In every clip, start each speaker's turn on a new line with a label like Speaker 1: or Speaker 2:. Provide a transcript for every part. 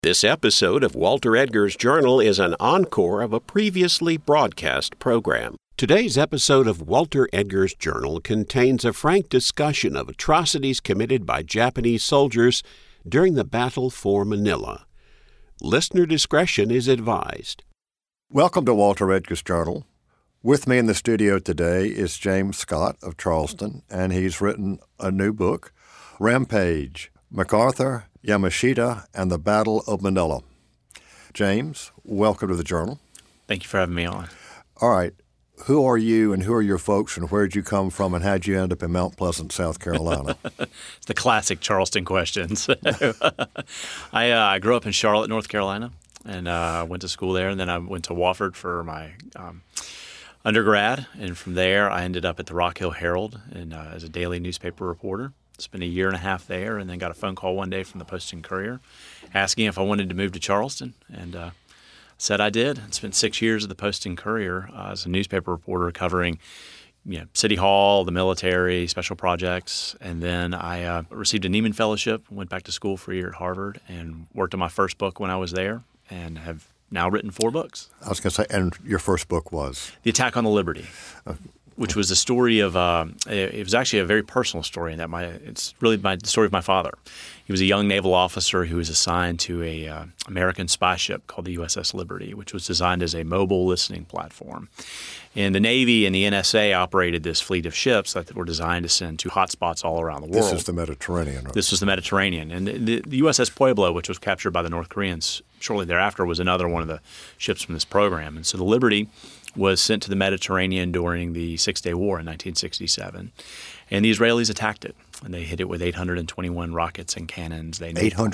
Speaker 1: This episode of Walter Edgar's Journal is an encore of a previously broadcast program. Today's episode of Walter Edgar's Journal contains a frank discussion of atrocities committed by Japanese soldiers during the battle for Manila. Listener discretion is advised.
Speaker 2: Welcome to Walter Edgar's Journal. With me in the studio today is James Scott of Charleston, and he's written a new book, Rampage, MacArthur, Yamashita, and the Battle of Manila. James, welcome to the Journal.
Speaker 3: Thank you for having me on.
Speaker 2: All right. Who are you and who are your folks and where did you come from and how did you end up in Mount Pleasant, South Carolina?
Speaker 3: It's the classic Charleston questions. I grew up in Charlotte, North Carolina, and went to school there. And then I went to Wofford for my undergrad. And from there, I ended up at the Rock Hill Herald and as a daily newspaper reporter. Spent a year and a half there, and then got a phone call one day from the Post and Courier asking if I wanted to move to Charleston, and said I did. I spent 6 years at the Post and Courier as a newspaper reporter covering City Hall, the military, special projects, and then I received a Nieman Fellowship, went back to school for a year at Harvard, and worked on my first book when I was there, and have now written 4 books.
Speaker 2: I was going to say, and your first book was?
Speaker 3: The Attack on the Liberty. Which was a story of it was actually a very personal story in that it's really the story of my father. He was a young naval officer who was assigned to a American spy ship called the USS Liberty, which was designed as a mobile listening platform. And the Navy and the NSA operated this fleet of ships that were designed to send to hotspots all around the world.
Speaker 2: This is the Mediterranean, right? This
Speaker 3: was the Mediterranean. And the USS Pueblo, which was captured by the North Koreans shortly thereafter, was another one of the ships from this program. And so the Liberty was sent to the Mediterranean during the Six-Day War in 1967. And the Israelis attacked it, and they hit it with 821 rockets and cannons.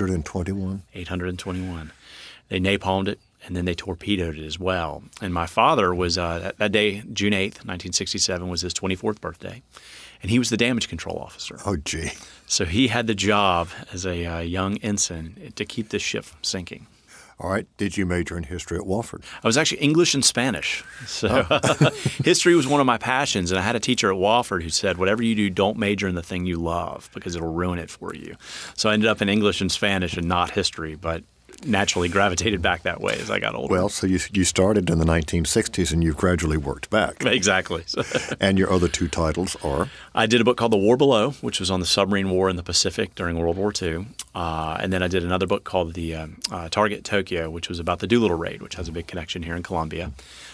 Speaker 2: 821?
Speaker 3: 821. They napalmed it, and then they torpedoed it as well. And my father was, that day, June 8th, 1967, was his 24th birthday, and he was the damage control officer.
Speaker 2: Oh, gee.
Speaker 3: So he had the job as a young ensign to keep this ship from sinking.
Speaker 2: All right. Did you major in history at Wofford?
Speaker 3: I was actually English and Spanish. So history was one of my passions. And I had a teacher at Wofford who said, whatever you do, don't major in the thing you love because it'll ruin it for you. So I ended up in English and Spanish and not history, but naturally gravitated back that way as I got older.
Speaker 2: Well, so you started in the 1960s and you've gradually worked back.
Speaker 3: Exactly.
Speaker 2: And your other 2 titles are?
Speaker 3: I did a book called The War Below, which was on the submarine war in the Pacific during World War II. And then I did another book called The Target Tokyo, which was about the Doolittle Raid, which has a big connection here in Colombia.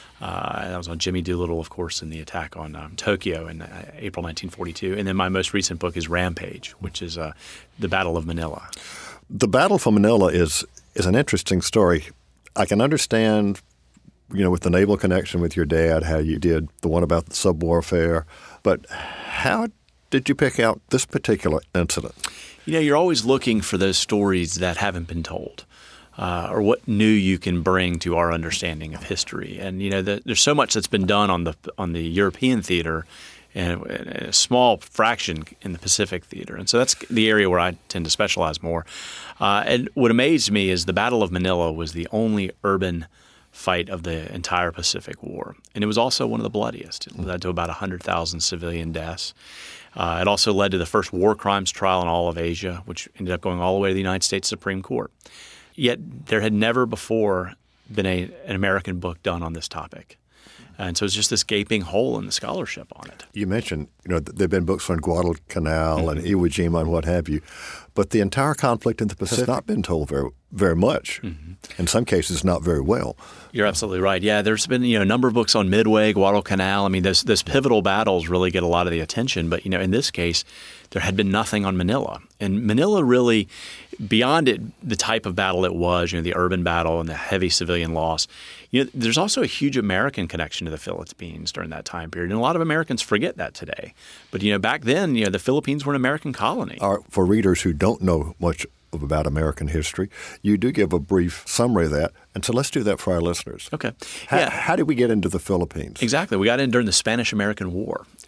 Speaker 3: And that was on Jimmy Doolittle, of course, and the attack on Tokyo in April 1942. And then my most recent book is Rampage, which is the Battle of Manila.
Speaker 2: The Battle for Manila is an interesting story. I can understand, with the naval connection with your dad, how you did the one about the subwarfare, but how did you pick out this particular incident?
Speaker 3: You're always looking for those stories that haven't been told, or what new you can bring to our understanding of history. And there's so much that's been done on the European theater, and a small fraction in the Pacific theater. And so that's the area where I tend to specialize more. And what amazed me is the Battle of Manila was the only urban fight of the entire Pacific War. And it was also one of the bloodiest. It led to about 100,000 civilian deaths. It also led to the first war crimes trial in all of Asia, which ended up going all the way to the United States Supreme Court. Yet there had never before been an American book done on this topic. And so it's just this gaping hole in the scholarship on it.
Speaker 2: You mentioned, there have been books on Guadalcanal and Iwo Jima and what have you, but the entire conflict in the Pacific has not been told very, very much. Mm-hmm. In some cases, not very well.
Speaker 3: You're absolutely right. Yeah, there's been a number of books on Midway, Guadalcanal. I mean, those pivotal battles really get a lot of the attention. But in this case, there had been nothing on Manila, and Manila really, beyond it, the type of battle it was, the urban battle and the heavy civilian loss. There's also a huge American connection to the Philippines during that time period, and a lot of Americans forget that today. But back then, the Philippines were an American colony.
Speaker 2: For readers who don't know much about American history, you do give a brief summary of that. And so let's do that for our listeners.
Speaker 3: Okay.
Speaker 2: How did we get into the Philippines?
Speaker 3: Exactly. We got in during the Spanish-American War.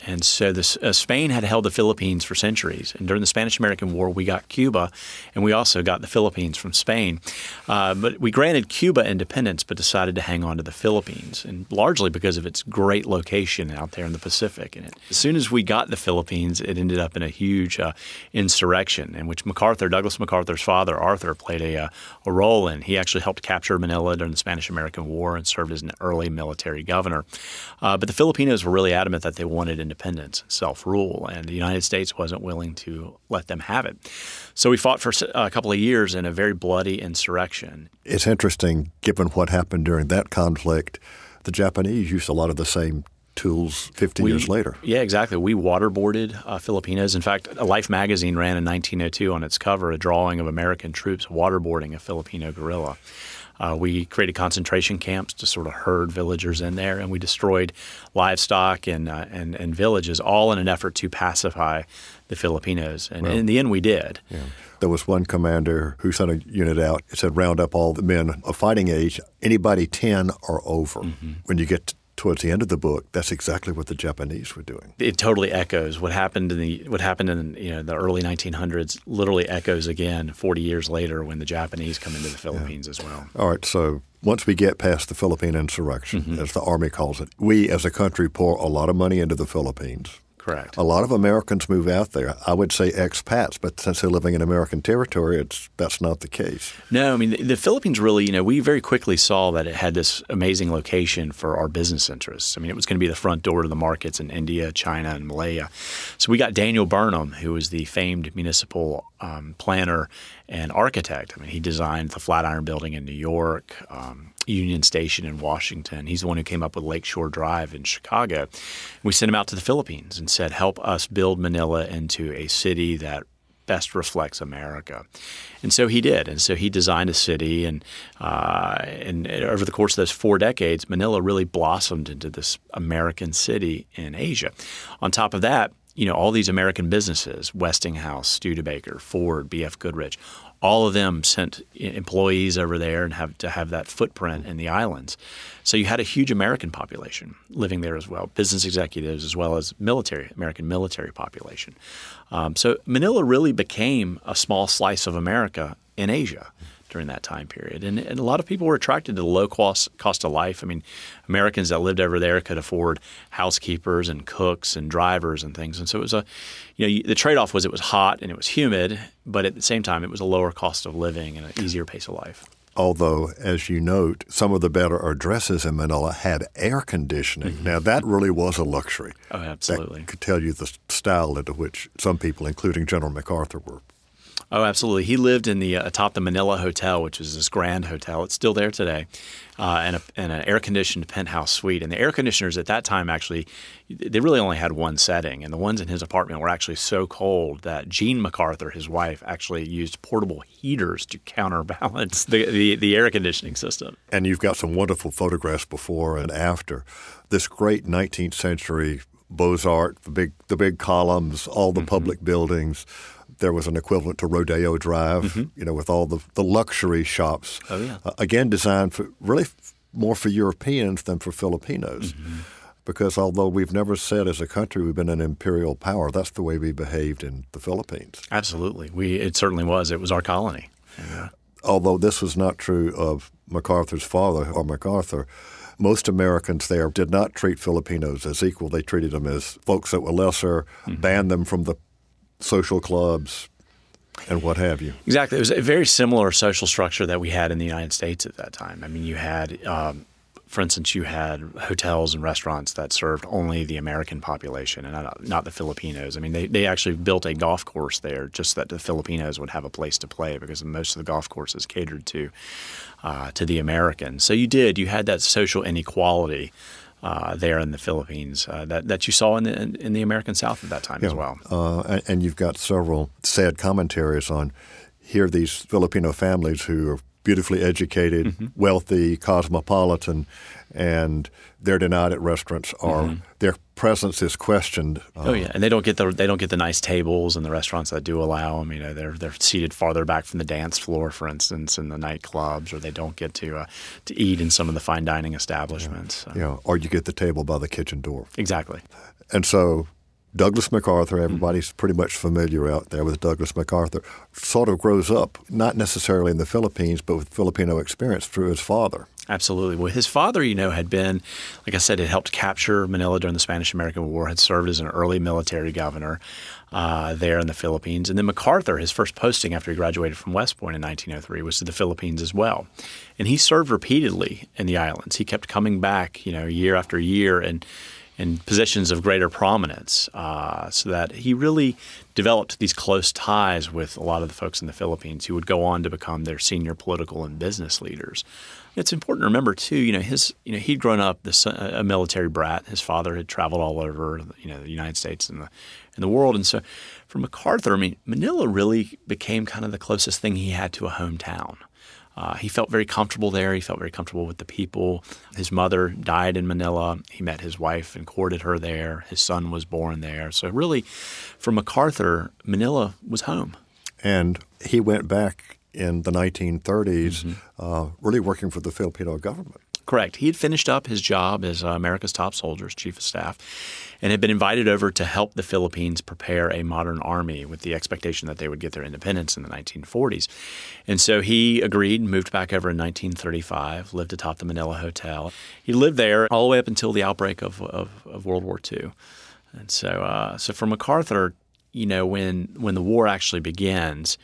Speaker 3: And so Spain had held the Philippines for centuries. And during the Spanish-American War, we got Cuba, and we also got the Philippines from Spain. But we granted Cuba independence, but decided to hang on to the Philippines, and largely because of its great location out there in the Pacific. And as soon as we got the Philippines, it ended up in a huge insurrection in which Douglas MacArthur's father, Arthur, played a role in. He actually helped capture Manila during the Spanish-American War and served as an early military governor. But the Filipinos were really adamant that they wanted independence, self-rule, and the United States wasn't willing to let them have it. So we fought for a couple of years in a very bloody insurrection.
Speaker 2: It's interesting, given what happened during that conflict, the Japanese used a lot of the same tools 50 years later.
Speaker 3: Yeah, exactly. We waterboarded Filipinos. In fact, Life magazine ran in 1902 on its cover a drawing of American troops waterboarding a Filipino guerrilla. We created concentration camps to sort of herd villagers in there, and we destroyed livestock and villages, all in an effort to pacify the Filipinos. And in the end, we did.
Speaker 2: Yeah. There was one commander who sent a unit out. It said, round up all the men of fighting age, anybody 10 or over. Mm-hmm. When you get towards the end of the book, that's exactly what the Japanese were doing.
Speaker 3: It totally echoes what happened in the early 1900s. Literally echoes again 40 years later when the Japanese come into the Philippines as well.
Speaker 2: All right, so once we get past the Philippine insurrection, as the Army calls it, we as a country pour a lot of money into the Philippines.
Speaker 3: Correct.
Speaker 2: A lot of Americans move out there. I would say expats, but since they're living in American territory, that's not the case.
Speaker 3: No, I mean, the Philippines really, we very quickly saw that it had this amazing location for our business interests. I mean, it was going to be the front door to the markets in India, China, and Malaya. So we got Daniel Burnham, who was the famed municipal planner and architect. I mean, he designed the Flatiron Building in New York, Union Station in Washington. He's the one who came up with Lakeshore Drive in Chicago. We sent him out to the Philippines and said, help us build Manila into a city that best reflects America. And so he did. And so he designed a city, and over the course of those 4 decades, Manila really blossomed into this American city in Asia. On top of that, all these American businesses, Westinghouse, Studebaker, Ford, B.F. Goodrich, all of them sent employees over there and have that footprint in the islands. So you had a huge American population living there as well, business executives as well as American military population. So Manila really became a small slice of America in Asia during that time period. And a lot of people were attracted to the low cost of life. I mean, Americans that lived over there could afford housekeepers and cooks and drivers and things. And so it was the trade-off was it was hot and it was humid, but at the same time it was a lower cost of living and an easier pace of life.
Speaker 2: Although, as you note, some of the better addresses in Manila had air conditioning. Mm-hmm. Now, that really was a luxury.
Speaker 3: Oh, absolutely.
Speaker 2: That could tell you the style into which some people, including General MacArthur, were.
Speaker 3: Oh, absolutely. He lived in atop the Manila Hotel, which was this grand hotel. It's still there today, and an air-conditioned penthouse suite. And the air conditioners at that time actually, they really only had one setting. And the ones in his apartment were actually so cold that Jean MacArthur, his wife, actually used portable heaters to counterbalance the air conditioning system.
Speaker 2: And you've got some wonderful photographs before and after. This great 19th century Beaux-Arts, the big columns, all the public buildings. There was an equivalent to Rodeo Drive, with all the luxury shops.
Speaker 3: Oh, yeah.
Speaker 2: Again, designed for really more for Europeans than for Filipinos. Mm-hmm. Because although we've never said as a country we've been an imperial power, that's the way we behaved in the Philippines.
Speaker 3: Absolutely. It certainly was. It was our colony. Yeah.
Speaker 2: Although this was not true of MacArthur's father or MacArthur, most Americans there did not treat Filipinos as equal. They treated them as folks that were lesser, banned them from the social clubs, and what have you.
Speaker 3: Exactly. It was a very similar social structure that we had in the United States at that time. I mean, you had, for instance, you had hotels and restaurants that served only the American population and not the Filipinos. I mean, they actually built a golf course there just that the Filipinos would have a place to play because most of the golf courses catered to the Americans. So you had that social inequality there in the Philippines that you saw in the American South at that time as well.
Speaker 2: And you've got several sad commentaries on here these Filipino families who are beautifully educated, wealthy, cosmopolitan, and they're denied at restaurants or their presence is questioned.
Speaker 3: And they don't get the nice tables in the restaurants that do allow them. They're seated farther back from the dance floor, for instance, in the nightclubs, or they don't get to eat in some of the fine dining establishments.
Speaker 2: Or you get the table by the kitchen door.
Speaker 3: Exactly.
Speaker 2: And so Douglas MacArthur, everybody's pretty much familiar out there with Douglas MacArthur, sort of grows up, not necessarily in the Philippines, but with Filipino experience through his father.
Speaker 3: Absolutely. Well, his father, had been, like I said, had helped capture Manila during the Spanish-American War, had served as an early military governor there in the Philippines. And then MacArthur, his first posting after he graduated from West Point in 1903, was to the Philippines as well. And he served repeatedly in the islands. He kept coming back, year after year and in positions of greater prominence, so that he really developed these close ties with a lot of the folks in the Philippines who would go on to become their senior political and business leaders. It's important to remember too, he'd grown up a military brat. His father had traveled all over, the United States and the world, and so for MacArthur, Manila really became kind of the closest thing he had to a hometown. He felt very comfortable there. He felt very comfortable with the people. His mother died in Manila. He met his wife and courted her there. His son was born there. So really, for MacArthur, Manila was home.
Speaker 2: And he went back in the 1930s really working for the Filipino government.
Speaker 3: Correct. He had finished up his job as America's top soldier, chief of staff, and had been invited over to help the Philippines prepare a modern army with the expectation that they would get their independence in the 1940s. And so he agreed and moved back over in 1935, lived atop the Manila Hotel. He lived there all the way up until the outbreak of World War II. And so for MacArthur, when the war actually begins,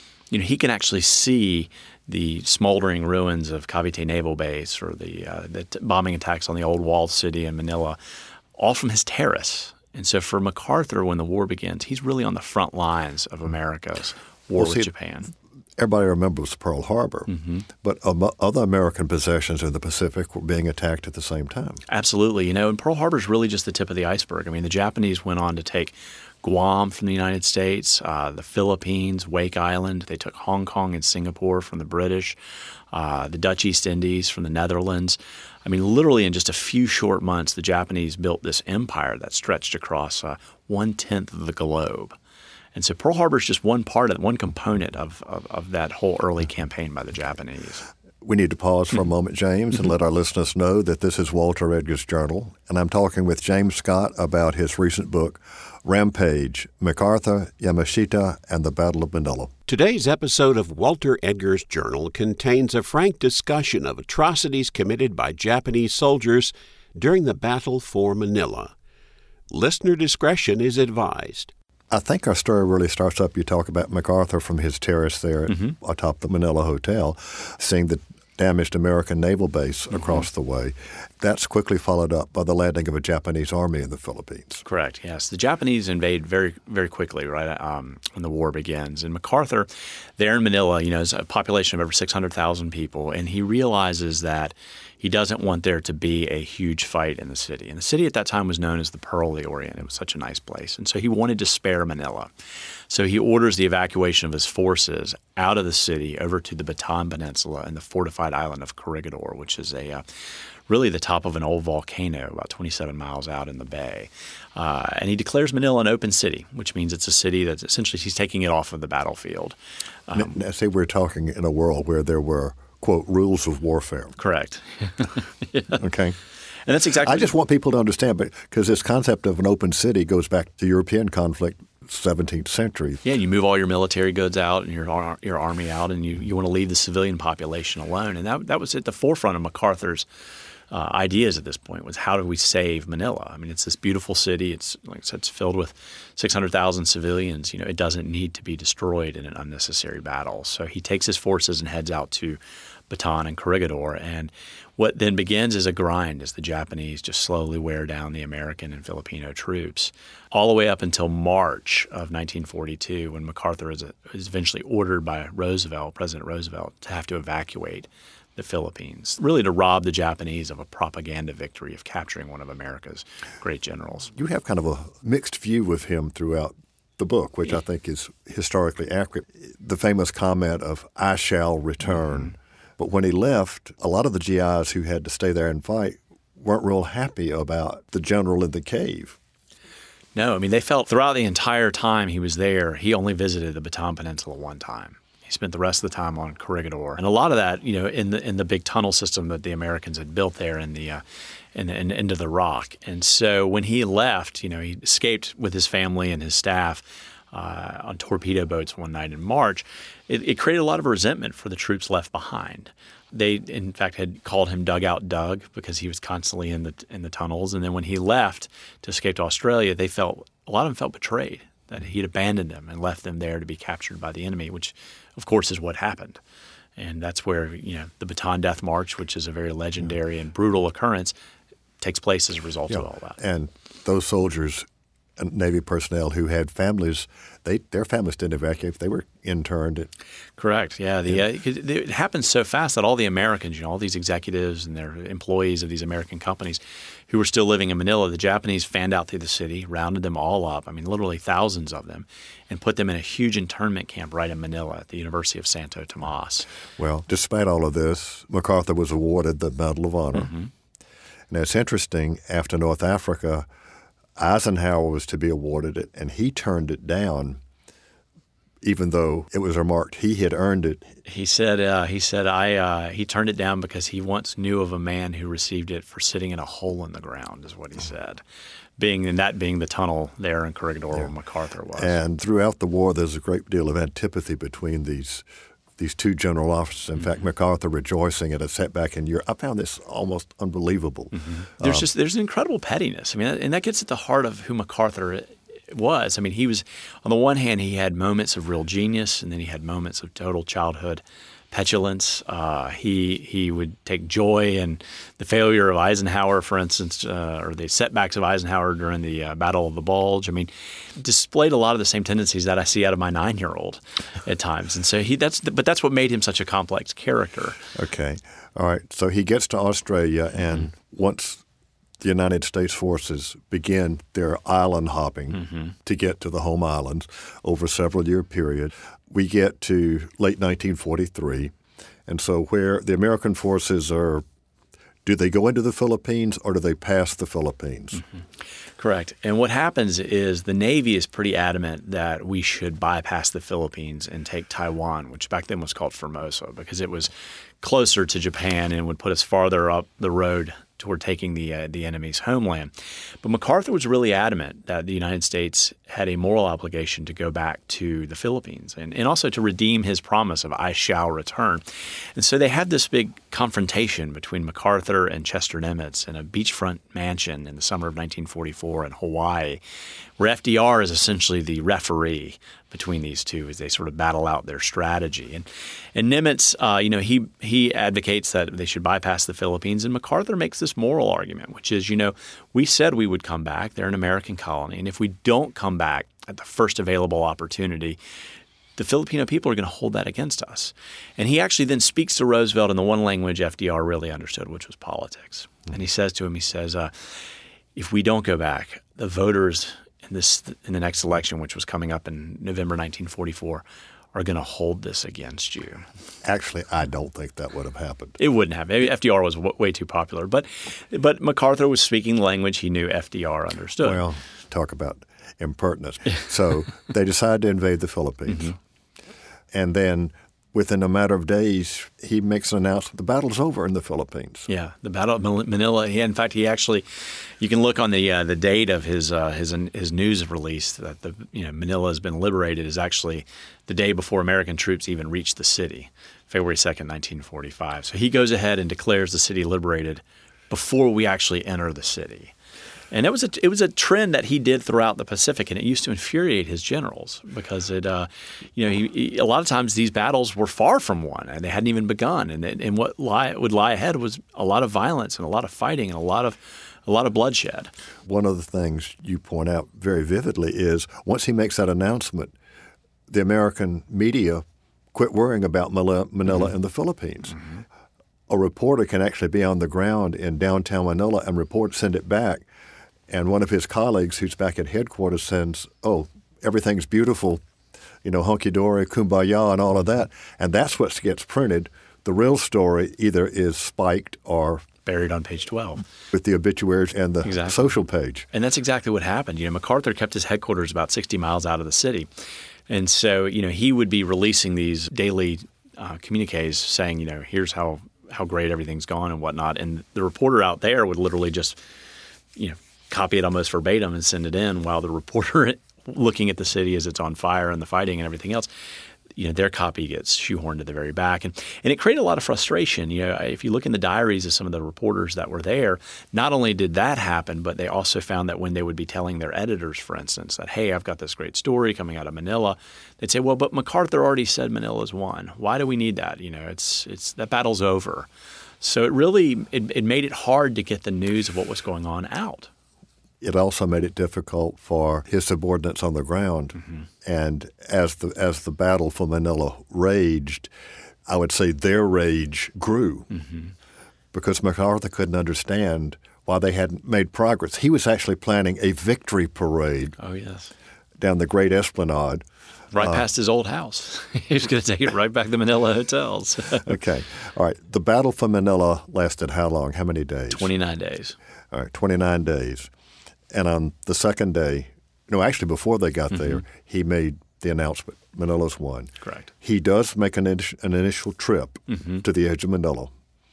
Speaker 3: he can actually see the smoldering ruins of Cavite Naval Base or the bombing attacks on the old walled city in Manila, all from his terrace. And so for MacArthur, when the war begins, he's really on the front lines of America's war with Japan.
Speaker 2: Everybody remembers Pearl Harbor, but other American possessions in the Pacific were being attacked at the same time.
Speaker 3: Absolutely. And Pearl Harbor is really just the tip of the iceberg. The Japanese went on to take Guam from the United States, the Philippines, Wake Island. They took Hong Kong and Singapore from the British, the Dutch East Indies from the Netherlands. Literally in just a few short months, the Japanese built this empire that stretched across 1/10 of the globe. And so Pearl Harbor is just one component of that whole early campaign by the Japanese.
Speaker 2: We need to pause for a moment, James, and let our listeners know that this is Walter Edgar's Journal, and I'm talking with James Scott about his recent book, Rampage, MacArthur, Yamashita, and the Battle of Manila.
Speaker 1: Today's episode of Walter Edgar's Journal contains a frank discussion of atrocities committed by Japanese soldiers during the battle for Manila. Listener discretion is advised.
Speaker 2: I think our story really starts up. You talk about MacArthur from his terrace there atop the Manila Hotel, seeing the damaged American naval base across the way. That's quickly followed up by the landing of a Japanese army in the Philippines.
Speaker 3: Correct, yes. The Japanese invade very, very quickly, right, when the war begins. And MacArthur, there in Manila, is a population of over 600,000 people, and he realizes that he doesn't want there to be a huge fight in the city. And the city at that time was known as the Pearl of the Orient. It was such a nice place. And so he wanted to spare Manila. So he orders the evacuation of his forces out of the city over to the Bataan Peninsula and the fortified island of Corregidor, which is really the top of an old volcano about 27 miles out in the bay. And he declares Manila an open city, which means it's a city that's essentially he's taking it off of the battlefield.
Speaker 2: Now, say we're talking in a world where there were, quote, rules of warfare.
Speaker 3: Correct. Yeah.
Speaker 2: Okay.
Speaker 3: And that's exactly.
Speaker 2: I just want people to understand, because this concept of an open city goes back to European conflict, 17th century.
Speaker 3: Yeah, you move all your military goods out and your army out, and you want to leave the civilian population alone. And that was at the forefront of MacArthur's ideas at this point, was how do we save Manila? It's this beautiful city. It's, like I said, it's filled with 600,000 civilians. It doesn't need to be destroyed in an unnecessary battle. So he takes his forces and heads out to Bataan and Corregidor. And what then begins is a grind as the Japanese just slowly wear down the American and Filipino troops, all the way up until March of 1942, when MacArthur is eventually ordered by President Roosevelt, to have to evacuate the Philippines, really to rob the Japanese of a propaganda victory of capturing one of America's great generals.
Speaker 2: You have kind of a mixed view of him throughout the book, which I think is historically accurate. The famous comment of, "I shall return." But when he left, a lot of the GIs who had to stay there and fight weren't real happy about the general in the cave.
Speaker 3: No, they felt throughout the entire time he was there, he only visited the Bataan Peninsula one time. He spent the rest of the time on Corregidor. And a lot of that, in the big tunnel system that the Americans had built there into the rock. And so when he left, he escaped with his family and his staff on torpedo boats one night in March. It created a lot of resentment for the troops left behind. They, in fact, had called him Dugout Doug because he was constantly in the tunnels. And then when he left to escape to Australia, a lot of them felt betrayed that he'd abandoned them and left them there to be captured by the enemy, which, of course, is what happened. And that's where the Bataan Death March, which is a very legendary and brutal occurrence, takes place as a result of all that.
Speaker 2: And those soldiers and Navy personnel who had families, their families didn't evacuate. They were interned.
Speaker 3: Correct. Yeah. It happened so fast that all the Americans, all these executives and their employees of these American companies who were still living in Manila, the Japanese fanned out through the city, rounded them all up, literally thousands of them, and put them in a huge internment camp right in Manila at the University of Santo Tomas.
Speaker 2: Well, despite all of this, MacArthur was awarded the Medal of Honor. Mm-hmm. And it's interesting, after North Africa, Eisenhower was to be awarded it, and he turned it down, even though it was remarked he had earned it.
Speaker 3: He said he turned it down because he once knew of a man who received it for sitting in a hole in the ground, is what he said. Being the tunnel there in Corregidor where MacArthur was.
Speaker 2: And throughout the war, there's a great deal of antipathy between these two general officers. In fact, MacArthur rejoicing at a setback in Europe. I found this almost unbelievable.
Speaker 3: Mm-hmm. There's an incredible pettiness. And that gets at the heart of who MacArthur was. He was, on the one hand, he had moments of real genius, and then he had moments of total childhood petulance. He would take joy in the failure of Eisenhower, for instance, or the setbacks of Eisenhower during the Battle of the Bulge. Displayed a lot of the same tendencies that I see out of my 9-year-old at times. And so that's what made him such a complex character.
Speaker 2: Okay. All right. So he gets to Australia, and once the United States forces begin their island hopping to get to the home islands over a several-year period, we get to late 1943, and so where the American forces are, do they go into the Philippines or do they pass the Philippines?
Speaker 3: Mm-hmm. Correct. And what happens is the Navy is pretty adamant that we should bypass the Philippines and take Taiwan, which back then was called Formosa, because it was closer to Japan and would put us farther up the road toward taking the enemy's homeland. But MacArthur was really adamant that the United States had a moral obligation to go back to the Philippines and also to redeem his promise of I shall return. And so they had this big confrontation between MacArthur and Chester Nimitz in a beachfront mansion in the summer of 1944 in Hawaii, where FDR is essentially the referee between these two as they sort of battle out their strategy. And Nimitz, he advocates that they should bypass the Philippines, and MacArthur makes this moral argument, which is, we said we would come back. They're an American colony, and if we don't come back at the first available opportunity, the Filipino people are going to hold that against us. And he actually then speaks to Roosevelt in the one language FDR really understood, which was politics. And he says to him, if we don't go back, the voters in the next election, which was coming up in November 1944, are going to hold this against you.
Speaker 2: Actually, I don't think that would have happened.
Speaker 3: It wouldn't have. Maybe FDR was way too popular. But MacArthur was speaking language he knew FDR understood.
Speaker 2: Well, talk about impertinence. So they decided to invade the Philippines. And then within a matter of days, he makes an announcement, the battle's over in the Philippines.
Speaker 3: Yeah, the Battle of Manila. In fact, he actually, you can look on the date of his news release that Manila has been liberated is actually the day before American troops even reached the city, February 2nd, 1945. So he goes ahead and declares the city liberated before we actually enter the city. And it was a trend that he did throughout the Pacific, and it used to infuriate his generals because a lot of times these battles were far from won, and they hadn't even begun. And what would lie ahead was a lot of violence and a lot of fighting and a lot of bloodshed.
Speaker 2: One of the things you point out very vividly is once he makes that announcement, the American media quit worrying about Manila and the Philippines. A reporter can actually be on the ground in downtown Manila and send it back. And one of his colleagues who's back at headquarters says, oh, everything's beautiful, hunky-dory, kumbaya, and all of that. And that's what gets printed. The real story either is spiked or
Speaker 3: buried on page 12.
Speaker 2: With the obituaries and the social page.
Speaker 3: And that's exactly what happened. MacArthur kept his headquarters about 60 miles out of the city. And so, he would be releasing these daily communiques saying, here's how great everything's gone and whatnot. And the reporter out there would literally just, copy it almost verbatim and send it in, while the reporter looking at the city as it's on fire and the fighting and everything else, their copy gets shoehorned to the very back. And it created a lot of frustration. If you look in the diaries of some of the reporters that were there, not only did that happen, but they also found that when they would be telling their editors, for instance, that, hey, I've got this great story coming out of Manila, they'd say, well, but MacArthur already said Manila's won. Why do we need that? It's that battle's over. So it really it made it hard to get the news of what was going on out.
Speaker 2: It also made it difficult for his subordinates on the ground. Mm-hmm. And as the battle for Manila raged, I would say their rage grew because MacArthur couldn't understand why they hadn't made progress. He was actually planning a victory parade down the Great Esplanade.
Speaker 3: Right past his old house. He was going to take it right back to Manila hotels.
Speaker 2: Okay. All right. The battle for Manila lasted how long? How many days?
Speaker 3: 29 days.
Speaker 2: All right, 29 days. And on the second day, actually before they got there, he made the announcement, Manila's won.
Speaker 3: Correct.
Speaker 2: He does make an initial trip to the edge of Manila.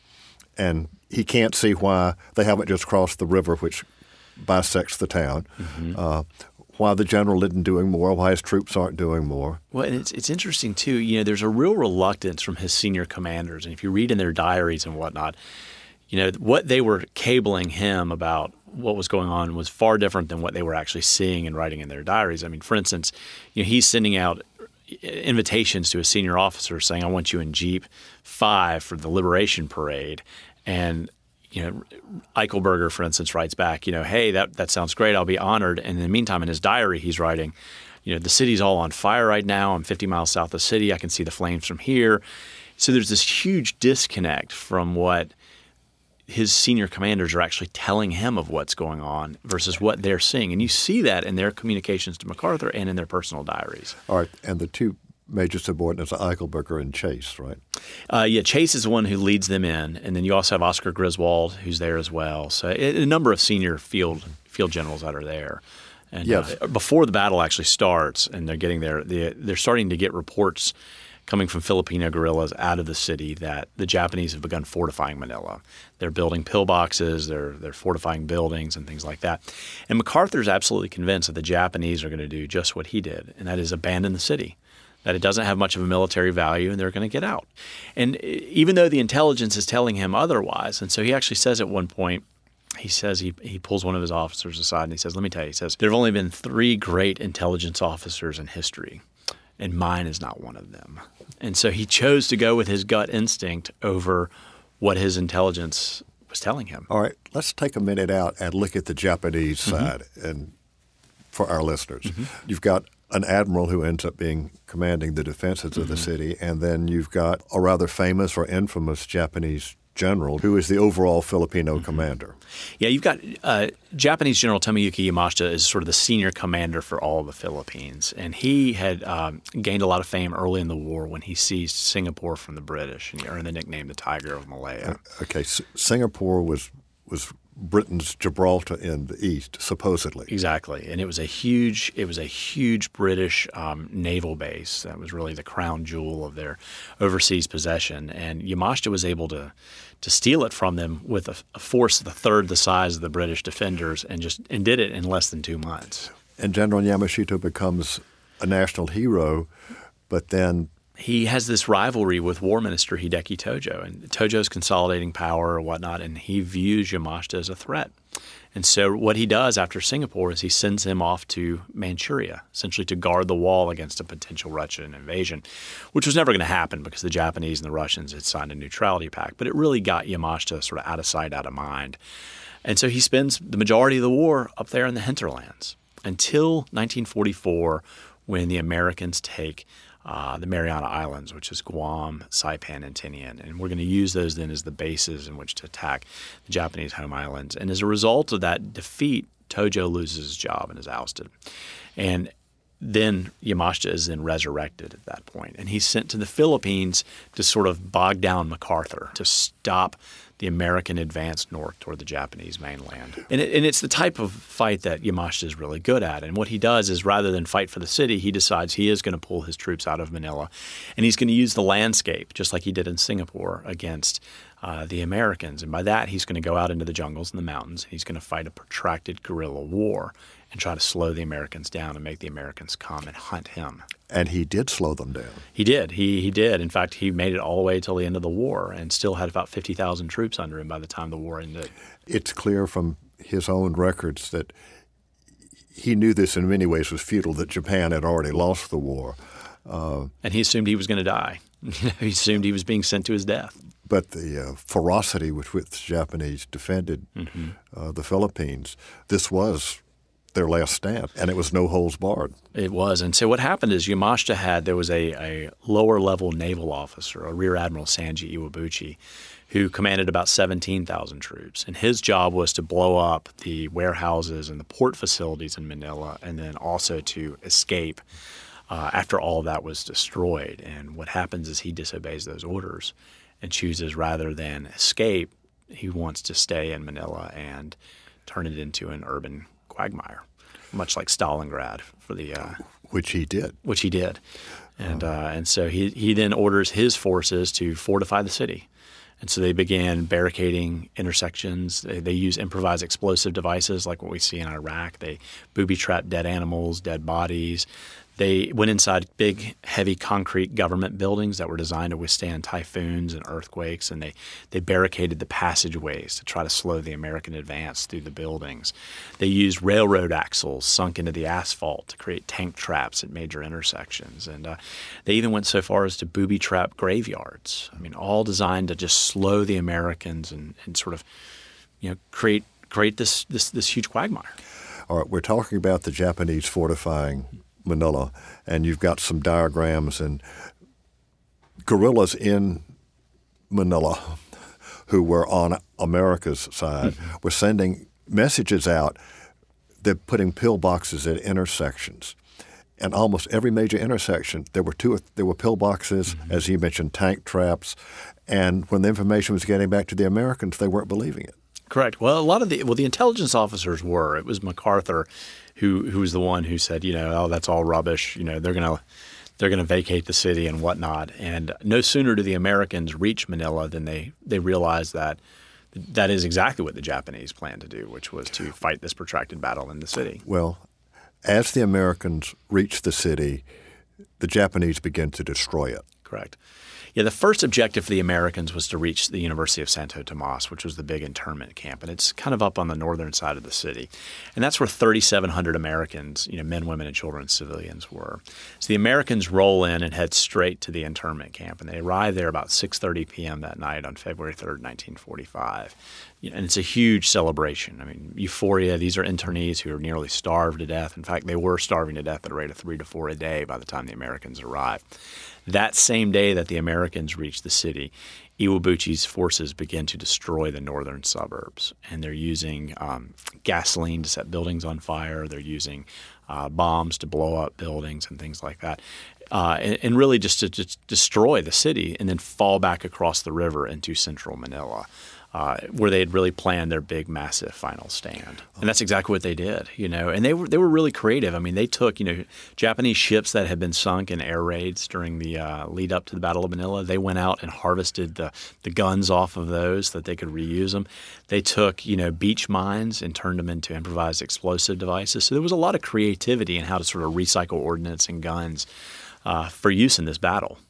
Speaker 2: And he can't see why they haven't just crossed the river, which bisects the town, why the general isn't doing more, why his troops aren't doing more.
Speaker 3: Well, and it's interesting, too. There's a real reluctance from his senior commanders. And if you read in their diaries and whatnot, what they were cabling him about what was going on was far different than what they were actually seeing and writing in their diaries. I mean, for instance, he's sending out invitations to his senior officers saying, I want you in Jeep 5 for the Liberation Parade. And, Eichelberger, for instance, writes back, hey, that sounds great. I'll be honored. And in the meantime, in his diary, he's writing, the city's all on fire right now. I'm 50 miles south of the city. I can see the flames from here. So there's this huge disconnect from what his senior commanders are actually telling him of what's going on versus what they're seeing. And you see that in their communications to MacArthur and in their personal diaries.
Speaker 2: All right. And the two major subordinates are Eichelberger and Chase, right?
Speaker 3: Chase is the one who leads them in. And then you also have Oscar Griswold, who's there as well. So a number of senior field generals that are there. And before the battle actually starts and they're getting there, they're starting to get reports coming from Filipino guerrillas out of the city that the Japanese have begun fortifying Manila. They're building pillboxes, they're fortifying buildings and things like that. And MacArthur's absolutely convinced that the Japanese are going to do just what he did, and that is abandon the city, that it doesn't have much of a military value and they're going to get out. And even though the intelligence is telling him otherwise, and so he actually says at one point, he says he pulls one of his officers aside and he says, let me tell you, he says, there have only been 3 great intelligence officers in history, and mine is not one of them. And so he chose to go with his gut instinct over what his intelligence was telling him.
Speaker 2: All right, let's take a minute out and look at the Japanese side and for our listeners. You've got an admiral who ends up being commanding the defenses of the city, and then you've got a rather famous or infamous Japanese general who is the overall Filipino commander.
Speaker 3: Yeah, you've got Japanese General Tomoyuki Yamashita is sort of the senior commander for all of the Philippines. And he had gained a lot of fame early in the war when he seized Singapore from the British and he earned the nickname the Tiger of Malaya.
Speaker 2: Okay, Singapore was Britain's Gibraltar in the east, supposedly.
Speaker 3: Exactly, and it was a huge British naval base that was really the crown jewel of their overseas possession. And Yamashita was able to steal it from them with a force a third the size of the British defenders, and did it in less than 2 months.
Speaker 2: And General Yamashita becomes a national hero, but then
Speaker 3: he has this rivalry with War Minister Hideki Tojo, and Tojo's consolidating power or whatnot, and he views Yamashita as a threat. And so what he does after Singapore is he sends him off to Manchuria, essentially to guard the wall against a potential Russian invasion, which was never going to happen because the Japanese and the Russians had signed a neutrality pact. But it really got Yamashita sort of out of sight, out of mind. And so he spends the majority of the war up there in the hinterlands until 1944, when the Americans take the Mariana Islands, which is Guam, Saipan, and Tinian. And we're going to use those then as the bases in which to attack the Japanese home islands. And as a result of that defeat, Tojo loses his job and is ousted. And then Yamashita is then resurrected at that point, and he's sent to the Philippines to sort of bog down MacArthur, to stop the American advance north toward the Japanese mainland. And it's the type of fight that Yamashita is really good at. And what he does is, rather than fight for the city, he decides he is going to pull his troops out of Manila, and he's going to use the landscape, just like he did in Singapore, against the Americans. And by that, he's going to go out into the jungles and the mountains, and he's going to fight a protracted guerrilla war and try to slow the Americans down and make the Americans come and hunt him.
Speaker 2: And he did slow them down.
Speaker 3: He did. He did. In fact, he made it all the way till the end of the war and still had about 50,000 troops under him by the time the war ended.
Speaker 2: It's clear from his own records that he knew this in many ways was futile, that Japan had already lost the war.
Speaker 3: And he assumed he was going to die. He assumed he was being sent to his death.
Speaker 2: But the ferocity with which the Japanese defended the Philippines, this was their last stand, and it was no holds barred.
Speaker 3: It was. And so what happened is there was a lower-level naval officer, a Rear Admiral Sanji Iwabuchi, who commanded about 17,000 troops. And his job was to blow up the warehouses and the port facilities in Manila, and then also to escape after all of that was destroyed. And what happens is he disobeys those orders and chooses, rather than escape, he wants to stay in Manila and turn it into an urban quagmire, much like Stalingrad for the
Speaker 2: which he did.
Speaker 3: And so he then orders his forces to fortify the city. And so they began barricading intersections. They use improvised explosive devices like what we see in Iraq. They booby-trapped dead animals, dead bodies. They went inside big, heavy concrete government buildings that were designed to withstand typhoons and earthquakes, and they barricaded the passageways to try to slow the American advance through the buildings. They used railroad axles sunk into the asphalt to create tank traps at major intersections. And they even went so far as to booby-trap graveyards. I mean, all designed to just slow the Americans and sort of, create this huge quagmire.
Speaker 2: All right, we're talking about the Japanese fortifying Manila, and you've got some diagrams, and guerrillas in Manila who were on America's side were sending messages out. They're putting pillboxes at intersections. And almost every major intersection, there were pillboxes, as you mentioned, tank traps, and when the information was getting back to the Americans, they weren't believing it.
Speaker 3: Correct. Well, the intelligence officers were. It was MacArthur who was the one who said, that's all rubbish. They're gonna vacate the city and whatnot. And no sooner do the Americans reach Manila than they realize that is exactly what the Japanese planned to do, which was to fight this protracted battle in the city.
Speaker 2: Well, as the Americans reach the city, the Japanese begin to destroy it.
Speaker 3: Correct. Yeah, the first objective for the Americans was to reach the University of Santo Tomas, which was the big internment camp, and it's kind of up on the northern side of the city. And that's where 3,700 Americans, men, women, and children, civilians were. So the Americans roll in and head straight to the internment camp, and they arrive there about 6:30 p.m. that night on February 3rd, 1945. And it's a huge celebration. I mean, euphoria. These are internees who are nearly starved to death. In fact, they were starving to death at a rate of 3 to 4 a day by the time the Americans arrived. That same day that the Americans reached the city, Iwabuchi's forces begin to destroy the northern suburbs. And they're using gasoline to set buildings on fire. They're using bombs to blow up buildings and things like that. And really just to destroy the city and then fall back across the river into central Manila. Where they had really planned their big, massive final stand. And that's exactly what they did, And they were really creative. I mean, they took, Japanese ships that had been sunk in air raids during the lead up to the Battle of Manila. They went out and harvested the guns off of those so that they could reuse them. They took, beach mines and turned them into improvised explosive devices. So there was a lot of creativity in how to sort of recycle ordnance and guns for use in this battle.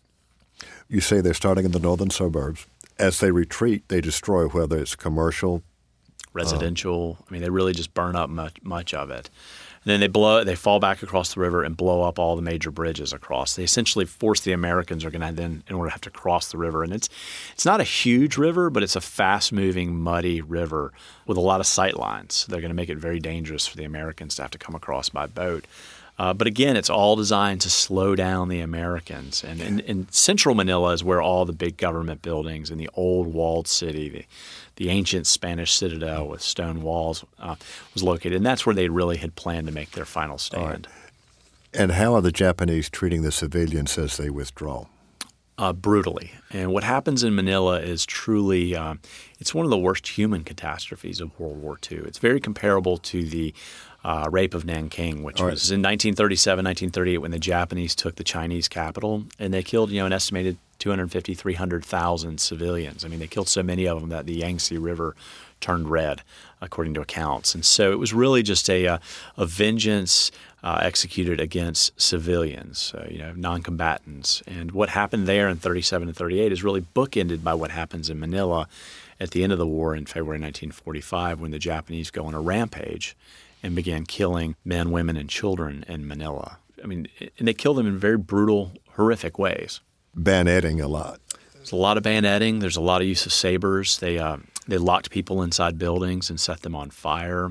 Speaker 2: You say they're starting in the northern suburbs. As they retreat, they destroy, whether it's commercial,
Speaker 3: residential. I mean, they really just burn up much of it. And then they fall back across the river and blow up all the major bridges across. They essentially force the Americans are going to then, in order to have to cross the river. And it's not a huge river, but it's a fast-moving, muddy river with a lot of sight lines. They're going to make it very dangerous for the Americans to have to come across by boat. But again, it's all designed to slow down the Americans. And in central Manila is where all the big government buildings and the old walled city, the ancient Spanish citadel with stone walls was located. And that's where they really had planned to make their final stand.
Speaker 2: Right. And how are the Japanese treating the civilians as they withdraw?
Speaker 3: Brutally. And what happens in Manila is truly, it's one of the worst human catastrophes of World War II. It's very comparable to the rape of Nanking, which was in 1937, 1938 when the Japanese took the Chinese capital, and they killed, an estimated 250, 300,000 civilians. I mean, they killed so many of them that the Yangtze River turned red, according to accounts. And so it was really just a vengeance executed against civilians, non-combatants. And what happened there in 37 and 38 is really bookended by what happens in Manila at the end of the war in February 1945 when the Japanese go on a rampage and began killing men, women, and children in Manila. I mean, and they kill them in very brutal, horrific ways.
Speaker 2: Bayoneting a lot.
Speaker 3: There's a lot of bayoneting. There's a lot of use of sabers. They locked people inside buildings and set them on fire.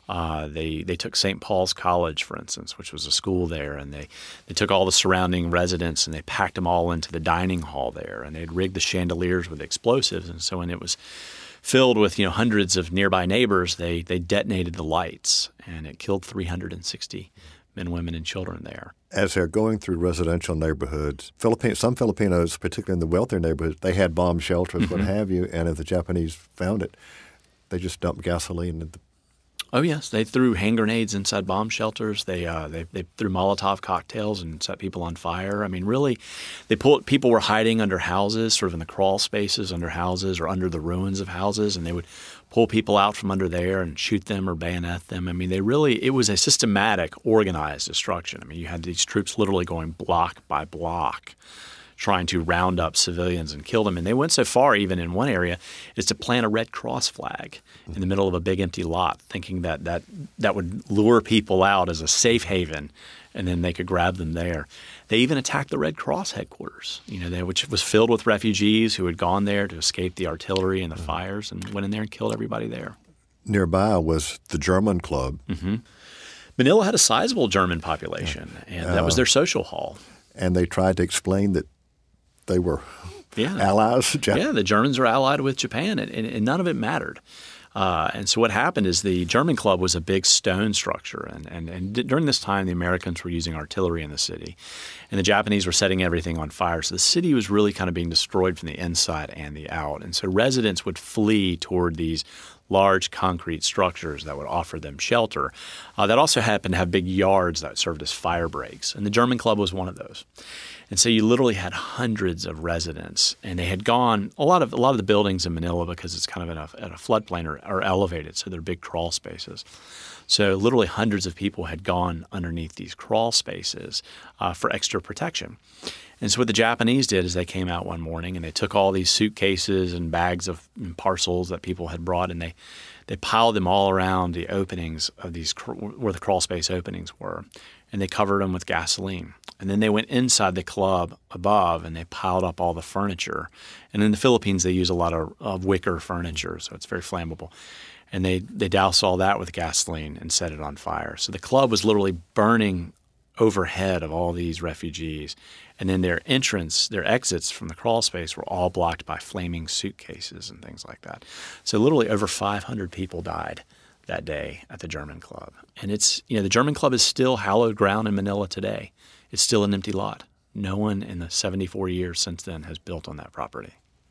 Speaker 3: They took St. Paul's College, for instance, which was a school there, and they took all the surrounding residents and they packed them all into the dining hall there, and they'd rigged the chandeliers with explosives. And so when it was filled with hundreds of nearby neighbors, they detonated the lights, and it killed 360 men, women, and children there.
Speaker 2: As they're going through residential neighborhoods, some Filipinos, particularly in the wealthier neighborhoods, they had bomb shelters, what have you, and if the Japanese found it, they just dumped gasoline in the...
Speaker 3: Oh, yes. They threw hand grenades inside bomb shelters. They threw Molotov cocktails and set people on fire. I mean, really, people were hiding under houses, sort of in the crawl spaces under houses or under the ruins of houses, and they would pull people out from under there and shoot them or bayonet them. I mean, it was a systematic, organized destruction. I mean, you had these troops literally going block by block, trying to round up civilians and kill them. And they went so far, even in one area, is to plant a Red Cross flag in the middle of a big empty lot, thinking that would lure people out as a safe haven, and then they could grab them there. They even attacked the Red Cross headquarters, which was filled with refugees who had gone there to escape the artillery and the fires, and went in there and killed everybody there.
Speaker 2: Nearby was the German club.
Speaker 3: Mm-hmm. Manila had a sizable German population, and that was their social hall.
Speaker 2: And they tried to explain that they were allies.
Speaker 3: Yeah, the Germans were allied with Japan, and none of it mattered. And so what happened is the German club was a big stone structure, and during this time the Americans were using artillery in the city, and the Japanese were setting everything on fire. So the city was really kind of being destroyed from the inside and the out. And so residents would flee toward these large concrete structures that would offer them shelter. That also happened to have big yards that served as fire breaks, and the German club was one of those. And so you literally had hundreds of residents, and they had gone a lot of the buildings in Manila, because it's kind of at a floodplain, are elevated, so they're big crawl spaces. So literally hundreds of people had gone underneath these crawl spaces for extra protection. And so what the Japanese did is they came out one morning and they took all these suitcases and bags and parcels that people had brought, and they piled them all around the openings of these where the crawl space openings were, and they covered them with gasoline. And then they went inside the club above and they piled up all the furniture. And in the Philippines, they use a lot of wicker furniture, so it's very flammable. And they doused all that with gasoline and set it on fire. So the club was literally burning overhead of all these refugees. And then their exits from the crawl space were all blocked by flaming suitcases and things like that. So literally over 500 people died that day at the German club. And the German club is still hallowed ground in Manila today. It's still an empty lot. No one in the 74 years since then has built on that property.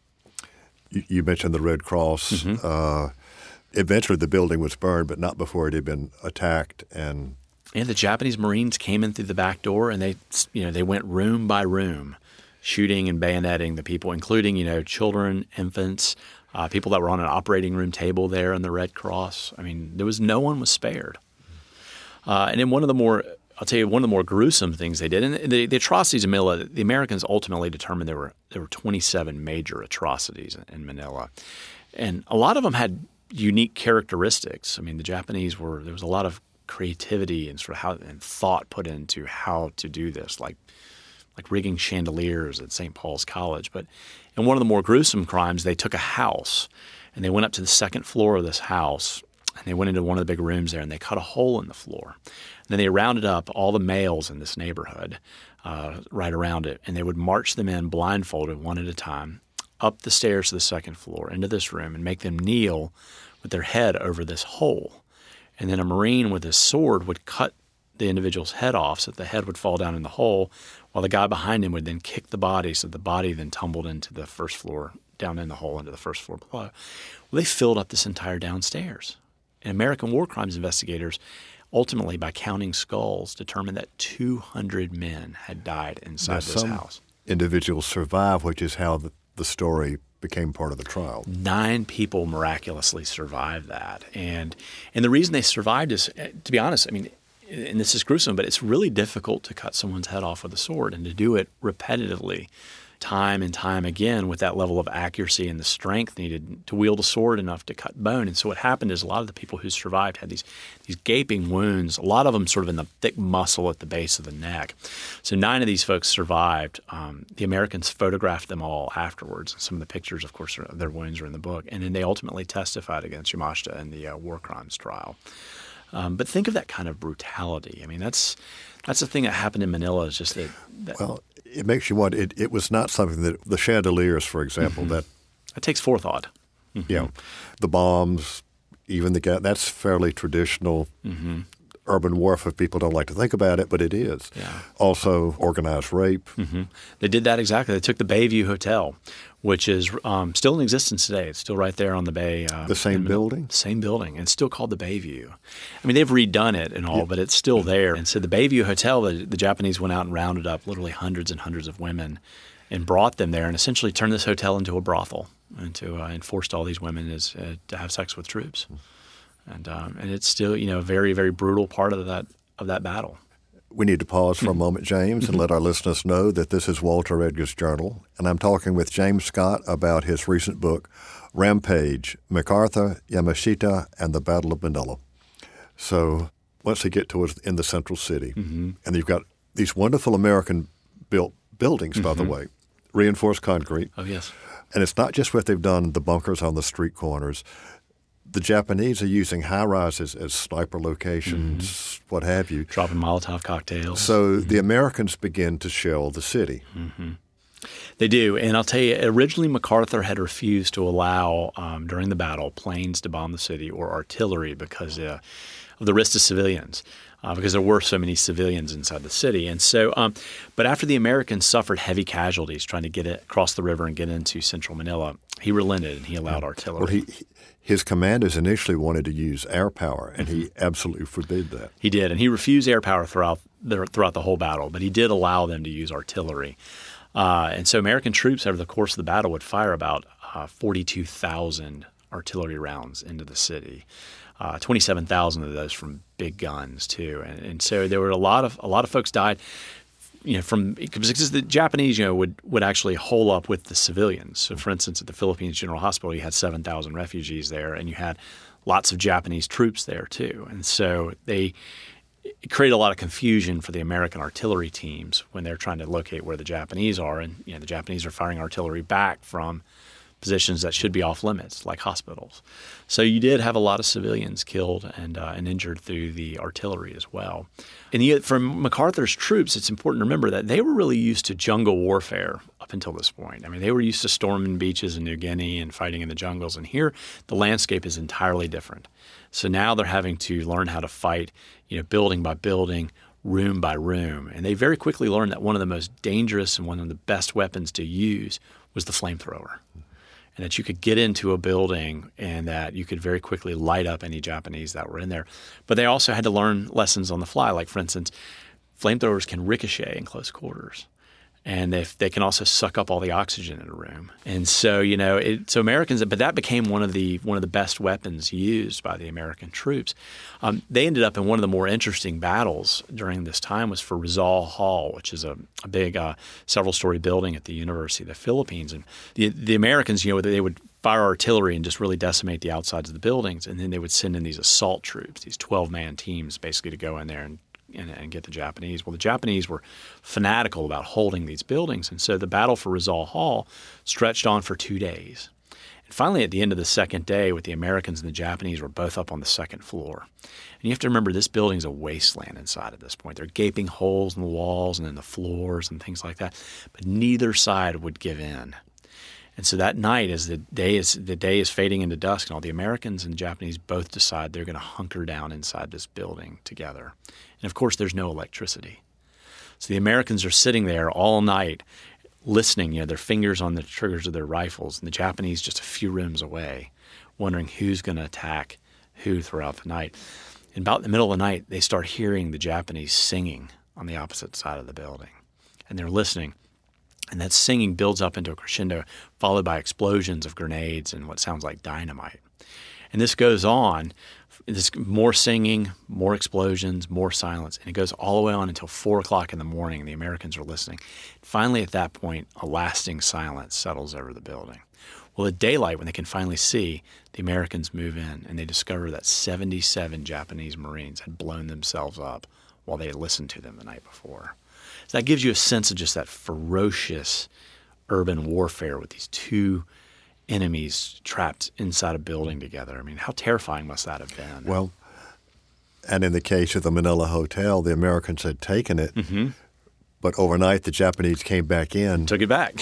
Speaker 2: You mentioned the Red Cross. Mm-hmm. Eventually the building was burned, but not before it had been attacked. And
Speaker 3: the Japanese Marines came in through the back door, and they went room by room, shooting and bayoneting the people, including children, infants, people that were on an operating room table there in the Red Cross. I mean, no one was spared. And then one of the more gruesome things they did, and the atrocities in Manila, the Americans ultimately determined there were 27 major atrocities in Manila, and a lot of them had unique characteristics. I mean, the Japanese there was a lot of creativity and and thought put into how to do this, like rigging chandeliers at St. Paul's College. But in one of the more gruesome crimes, they took a house and they went up to the second floor of this house, and they went into one of the big rooms there and they cut a hole in the floor. And then they rounded up all the males in this neighborhood right around it, and they would march them in blindfolded one at a time up the stairs to the second floor into this room and make them kneel with their head over this hole. And then a Marine with his sword would cut the individual's head off so that the head would fall down in the hole, while the guy behind him would then kick the body so the body then tumbled into the first floor, down in the hole into the first floor below. Well, they filled up this entire downstairs. And American war crimes investigators, ultimately by counting skulls, determined that 200 men had died inside this house.
Speaker 2: Individuals survive, which is how the story became part of the trial.
Speaker 3: 9 people miraculously survived that. And the reason they survived is, to be honest, I mean, and this is gruesome, but it's really difficult to cut someone's head off with a sword and to do it repetitively, time and time again, with that level of accuracy and the strength needed to wield a sword enough to cut bone. And so what happened is a lot of the people who survived had these gaping wounds, a lot of them sort of in the thick muscle at the base of the neck. So 9 of these folks survived. The Americans photographed them all afterwards. Some of the pictures, of course, of their wounds are in the book. And then they ultimately testified against Yamashita in the war crimes trial. But think of that kind of brutality. I mean, that's the thing that happened in Manila, is just that
Speaker 2: well, it makes you wonder. It was not something that the chandeliers, for example, that
Speaker 3: takes forethought.
Speaker 2: Yeah, the bombs, even the gas. That's fairly traditional urban warfare. People don't like to think about it, but it is.
Speaker 3: Yeah.
Speaker 2: Also, organized rape.
Speaker 3: They did that exactly. They took the Bayview Hotel, which is still in existence today. It's still right there on the bay.
Speaker 2: The same building?
Speaker 3: Same building. It's still called the Bayview. I mean, they've redone it and all, but it's still there. And so the Bayview Hotel, the Japanese went out and rounded up literally hundreds and hundreds of women and brought them there and essentially turned this hotel into a brothel and forced all these women to have sex with troops. And it's still, a very, very brutal part of that battle.
Speaker 2: We need to pause for a moment, James, and let our listeners know that this is Walter Edgar's Journal, and I'm talking with James Scott about his recent book, Rampage, MacArthur, Yamashita, and the Battle of Manila. So once they get to us in the central city, and you've got these wonderful American-built buildings, by the way, reinforced concrete.
Speaker 3: Oh, yes.
Speaker 2: And it's not just what they've done, the bunkers on the street corners. The Japanese are using high-rises as sniper locations, what have you.
Speaker 3: Dropping Molotov cocktails.
Speaker 2: So the Americans begin to shell the city.
Speaker 3: They do. And I'll tell you, originally MacArthur had refused to allow, during the battle, planes to bomb the city or artillery because of the risk to civilians. Because there were so many civilians inside the city. And so, but after the Americans suffered heavy casualties trying to get it across the river and get into central Manila, he relented and he allowed artillery.
Speaker 2: Well, his commanders initially wanted to use air power, and he absolutely forbid that.
Speaker 3: He did, and he refused air power throughout the whole battle, but he did allow them to use artillery. And so American troops over the course of the battle would fire about 42,000 artillery rounds into the city. 27,000 of those from big guns too, and so there were a lot of folks died, because the Japanese, would actually hole up with the civilians. So, for instance, at the Philippines General Hospital, you had 7,000 refugees there, and you had lots of Japanese troops there too, and so it created a lot of confusion for the American artillery teams when they're trying to locate where the Japanese are, and the Japanese are firing artillery back from positions that should be off limits, like hospitals. So you did have a lot of civilians killed and injured through the artillery as well. And for MacArthur's troops, it's important to remember that they were really used to jungle warfare up until this point. I mean, they were used to storming beaches in New Guinea and fighting in the jungles. And here, the landscape is entirely different. So now they're having to learn how to fight, building by building, room by room. And they very quickly learned that one of the most dangerous and one of the best weapons to use was the flamethrower. And that you could get into a building and that you could very quickly light up any Japanese that were in there. But they also had to learn lessons on the fly. Like, for instance, flamethrowers can ricochet in close quarters. And they can also suck up all the oxygen in a room. And so, so Americans, but that became one of the best weapons used by the American troops. They ended up in one of the more interesting battles during this time was for Rizal Hall, which is a big several-story building at the University of the Philippines. And the Americans, they would fire artillery and just really decimate the outsides of the buildings. And then they would send in these assault troops, these 12-man teams, basically to go in there and get the Japanese. Well, the Japanese were fanatical about holding these buildings, and so the battle for Rizal Hall stretched on for 2 days. And finally, at the end of the second day, with the Americans and the Japanese were both up on the second floor. And you have to remember, this building's a wasteland inside at this point. There are gaping holes in the walls and in the floors and things like that, but neither side would give in. And so that night, as the day is fading into dusk, and all the Americans and the Japanese both decide they're going to hunker down inside this building together. And of course, there's no electricity. So the Americans are sitting there all night listening, their fingers on the triggers of their rifles, and the Japanese just a few rooms away, wondering who's going to attack who throughout the night. And about the middle of the night, they start hearing the Japanese singing on the opposite side of the building. And they're listening. And that singing builds up into a crescendo, followed by explosions of grenades and what sounds like dynamite. And this goes on, this more singing, more explosions, more silence, and it goes all the way on until 4 o'clock in the morning, and the Americans are listening. Finally, at that point, a lasting silence settles over the building. Well, at daylight, when they can finally see, the Americans move in, and they discover that 77 Japanese Marines had blown themselves up while they had listened to them the night before. So that gives you a sense of just that ferocious urban warfare with these two enemies trapped inside a building together. I mean, how terrifying must that have been?
Speaker 2: Well, and in the case of the Manila Hotel, the Americans had taken it, but overnight the Japanese came back in.
Speaker 3: Took it back.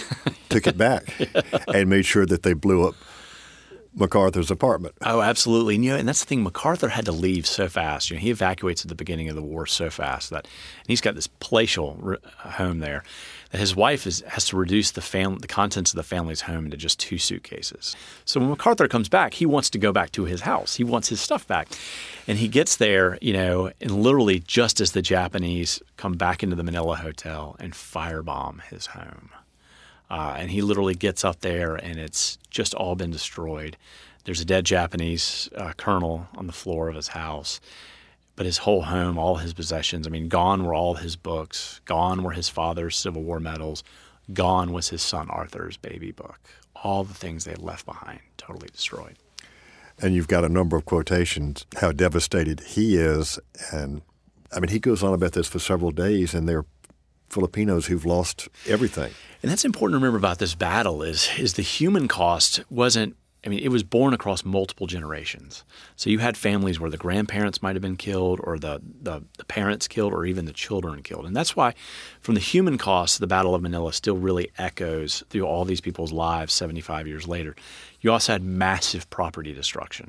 Speaker 2: And made sure that they blew up MacArthur's apartment.
Speaker 3: Oh, absolutely. And that's the thing. MacArthur had to leave so fast. He evacuates at the beginning of the war so fast that, and he's got this palatial home there, that his wife has to reduce the contents of the family's home into just 2 suitcases. So when MacArthur comes back, he wants to go back to his house. He wants his stuff back. And he gets there, and literally just as the Japanese come back into the Manila Hotel and firebomb his home. And he literally gets up there, and it's just all been destroyed. There's a dead Japanese colonel on the floor of his house. But his whole home, all his possessions, gone were all his books. Gone were his father's Civil War medals. Gone was his son Arthur's baby book. All the things they had left behind, totally destroyed.
Speaker 2: And you've got a number of quotations, how devastated he is. And, he goes on about this for several days, and they're Filipinos who've lost everything.
Speaker 3: And that's important to remember about this battle is the human cost wasn't, it was born across multiple generations. So you had families where the grandparents might have been killed or the parents killed or even the children killed. And that's why from the human cost, the Battle of Manila still really echoes through all these people's lives 75 years later. You also had massive property destruction,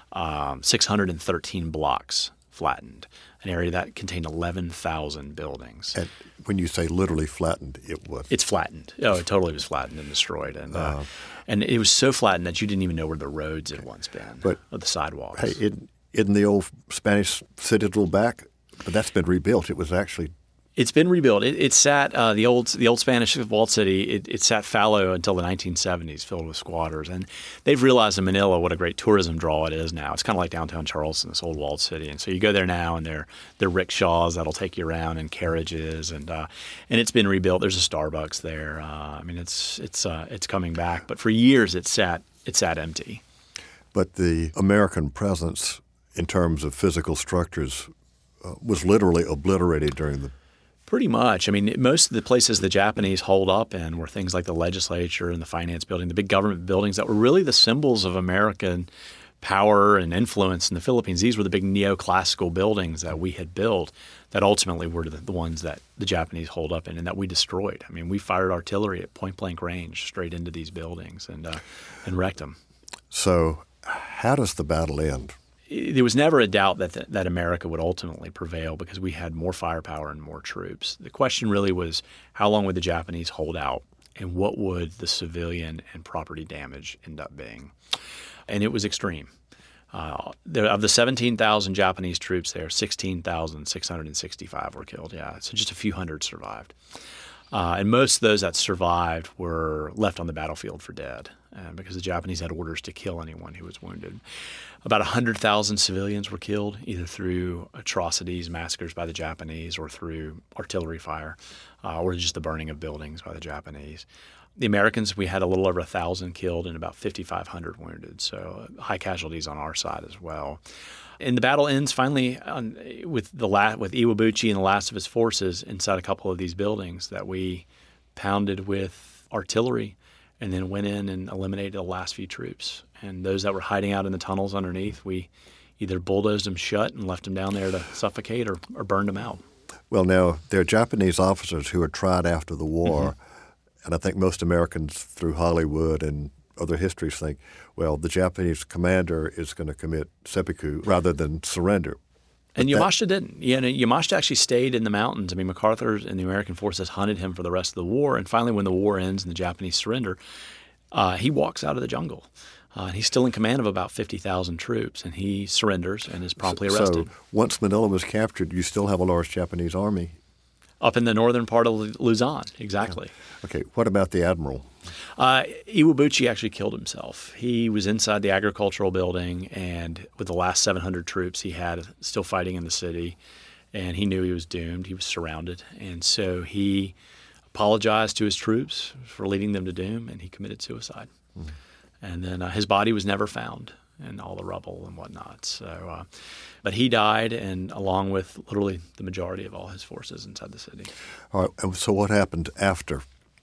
Speaker 3: 613 blocks flattened, an area that contained 11,000 buildings.
Speaker 2: And when you say literally flattened, it's
Speaker 3: flattened. Oh, it totally was flattened and destroyed. And it was so flattened that you didn't even know where the roads had once been, or the sidewalks.
Speaker 2: Hey, isn't the old Spanish citadel back? But that's been rebuilt. It was actually...
Speaker 3: It's been rebuilt. It sat the old Spanish walled city. It sat fallow until the 1970s, filled with squatters. And they've realized in Manila what a great tourism draw it is now. It's kind of like downtown Charleston, this old walled city. And so you go there now, and they're rickshaws that'll take you around and carriages, and it's been rebuilt. There's a Starbucks there. It's coming back. But for years it sat empty. But
Speaker 2: the American presence in terms of physical structures was literally obliterated during the...
Speaker 3: Pretty much. Most of the places the Japanese holed up in were things like the legislature and the finance building, the big government buildings that were really the symbols of American power and influence in the Philippines. These were the big neoclassical buildings that we had built that ultimately were the ones that the Japanese holed up in and that we destroyed. We fired artillery at point-blank range straight into these buildings and wrecked them.
Speaker 2: So how does the battle end?
Speaker 3: There was never a doubt that America would ultimately prevail because we had more firepower and more troops. The question really was, how long would the Japanese hold out, and what would the civilian and property damage end up being? And it was extreme. Of the 17,000 Japanese troops there, 16,665 were killed. Yeah, so just a few hundred survived. And most of those that survived were left on the battlefield for dead because the Japanese had orders to kill anyone who was wounded. About 100,000 civilians were killed either through atrocities, massacres by the Japanese, or through artillery fire, or just the burning of buildings by the Japanese. The Americans, we had a little over 1,000 killed and about 5,500 wounded, so high casualties on our side as well. And the battle ends finally with Iwabuchi and the last of his forces inside a couple of these buildings that we pounded with artillery and then went in and eliminated the last few troops. And those that were hiding out in the tunnels underneath, we either bulldozed them shut and left them down there to suffocate or burned them out.
Speaker 2: Well, now, there are Japanese officers who were tried after the war, And I think most Americans through Hollywood and other histories think, well, the Japanese commander is going to commit seppuku rather than surrender.
Speaker 3: And Yamashita didn't. Yamashita actually stayed in the mountains. I mean, MacArthur and the American forces hunted him for the rest of the war. And finally, when the war ends and the Japanese surrender, he walks out of the jungle. He's still in command of about 50,000 troops, and he surrenders and is promptly arrested.
Speaker 2: So once Manila was captured, you still have a large Japanese army?
Speaker 3: Up in the northern part of Luzon, exactly.
Speaker 2: Okay, what about the admiral?
Speaker 3: Iwabuchi actually killed himself. He was inside the agricultural building, and with the last 700 troops he had still fighting in the city, and he knew he was doomed. He was surrounded, and so he apologized to his troops for leading them to doom, and he committed suicide. Mm. And then his body was never found in all the rubble and whatnot. So, but he died, and along with literally the majority of all his forces inside the city.
Speaker 2: All right. And so what happened after?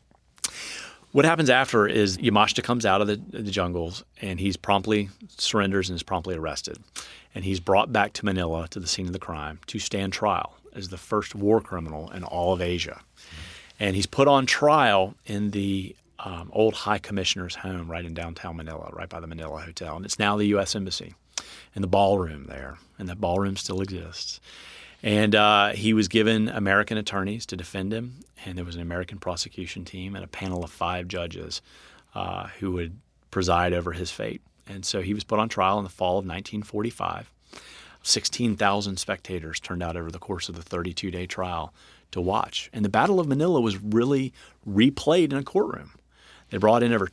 Speaker 3: What happens after is Yamashita comes out of the jungles, and he's promptly surrenders and is promptly arrested. And he's brought back to Manila, to the scene of the crime, to stand trial as the first war criminal in all of Asia. And he's put on trial in the old High Commissioner's home right in downtown Manila, right by the Manila Hotel. And it's now the U.S. Embassy and the ballroom there. And that ballroom still exists. And he was given American attorneys to defend him. And there was an American prosecution team and a panel of 5 judges who would preside over his fate. And so he was put on trial in the fall of 1945. 16,000 spectators turned out over the course of the 32-day trial to watch. And the Battle of Manila was really replayed in a courtroom. They brought in over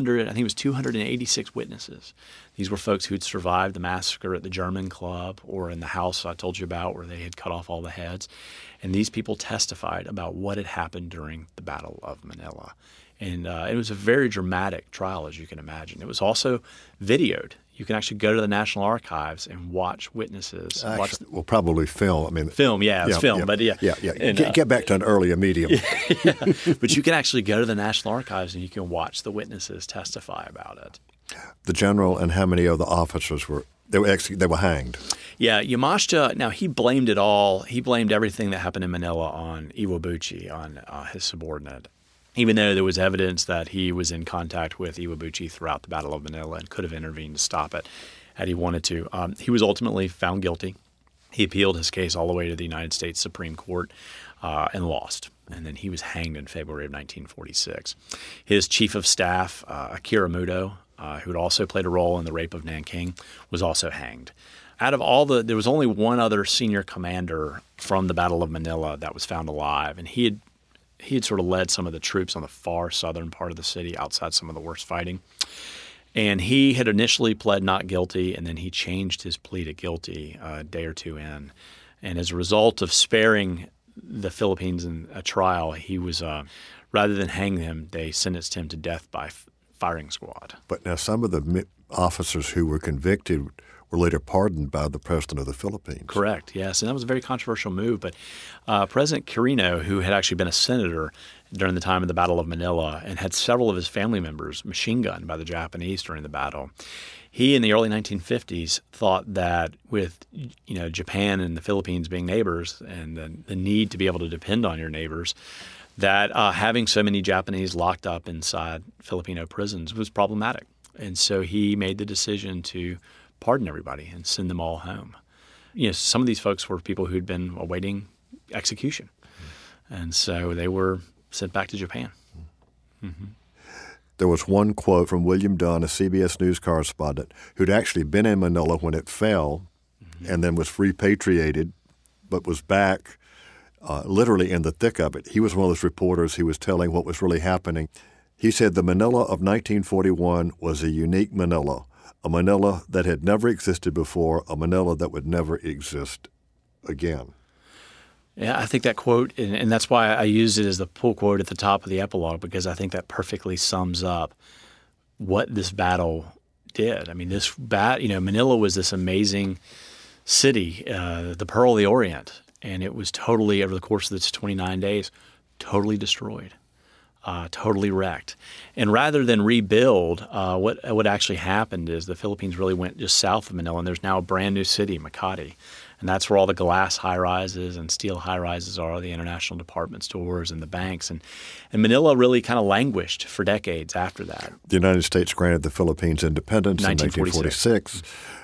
Speaker 3: 286 witnesses. These were folks who had survived the massacre at the German club or in the house I told you about where they had cut off all the heads. And these people testified about what had happened during the Battle of Manila. And it was a very dramatic trial, as you can imagine. It was also videoed. You can actually go to the National Archives and watch witnesses.
Speaker 2: Well, probably film. I mean,
Speaker 3: film, yeah, it's film. But yeah.
Speaker 2: And, get back to an earlier medium.
Speaker 3: Yeah. But you can actually go to the National Archives and you can watch the witnesses testify about it.
Speaker 2: The general and how many of the officers were hanged?
Speaker 3: Yeah, Yamashita. Now he blamed it all. He blamed everything that happened in Manila on Iwabuchi, on his subordinate. Even though there was evidence that he was in contact with Iwabuchi throughout the Battle of Manila and could have intervened to stop it had he wanted to. He was ultimately found guilty. He appealed his case all the way to the United States Supreme Court and lost. And then he was hanged in February of 1946. His chief of staff, Akira Muto, who had also played a role in the rape of Nanking, was also hanged. Out of all there was only one other senior commander from the Battle of Manila that was found alive, and he had sort of led some of the troops on the far southern part of the city outside some of the worst fighting. And he had initially pled not guilty, and then he changed his plea to guilty a day or two in. And as a result of sparing the Philippines in a trial, he was, rather than hang him, they sentenced him to death by firing squad.
Speaker 2: But now some of the officers who were convicted were later pardoned by the president of the Philippines.
Speaker 3: Correct, yes. And that was a very controversial move. But President Quirino, who had actually been a senator during the time of the Battle of Manila and had several of his family members machine gunned by the Japanese during the battle, he in the early 1950s thought that with Japan and the Philippines being neighbors and the need to be able to depend on your neighbors, that having so many Japanese locked up inside Filipino prisons was problematic. And so he made the decision to pardon everybody and send them all home. Some of these folks were people who'd been awaiting execution. And so they were sent back to Japan. Mm-hmm.
Speaker 2: There was one quote from William Dunn, a CBS News correspondent, who'd actually been in Manila when it fell and then was repatriated, but was back literally in the thick of it. He was one of those reporters who was telling what was really happening. He said the Manila of 1941 was a unique Manila, a Manila that had never existed before, a Manila that would never exist again.
Speaker 3: Yeah, I think that quote, and that's why I used it as the pull quote at the top of the epilogue, because I think that perfectly sums up what this battle did. I mean, Manila was this amazing city, the Pearl of the Orient, and it was totally, over the course of its 29 days, totally destroyed. totally wrecked. And rather than rebuild, what actually happened is the Philippines really went just south of Manila, and there's now a brand new city, Makati. And that's where all the glass high-rises and steel high-rises are, the international department stores and the banks. And Manila really kind of languished for decades after that.
Speaker 2: The United States granted the Philippines independence in 1946